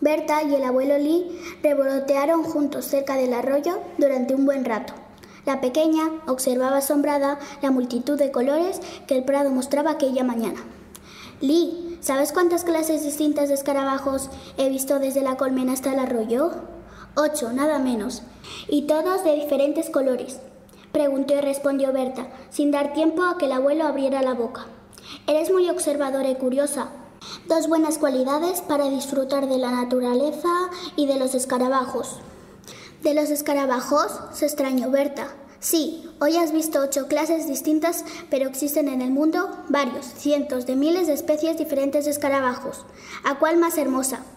Berta y el abuelo Lee revolotearon juntos cerca del arroyo durante un buen rato. La pequeña observaba asombrada la multitud de colores que el prado mostraba aquella mañana. Lee, ¿sabes cuántas clases distintas de escarabajos he visto desde la colmena hasta el arroyo? 8, nada menos. ¿Y todos de diferentes colores? Preguntó y respondió Berta, sin dar tiempo a que el abuelo abriera la boca. Eres muy observadora y curiosa. 2 buenas cualidades para disfrutar de la naturaleza y de los escarabajos. ¿De los escarabajos?, se extrañó Berta. Sí, hoy has visto 8 clases distintas, pero existen en el mundo varios, cientos de miles de especies diferentes de escarabajos. ¿A cuál más hermosa?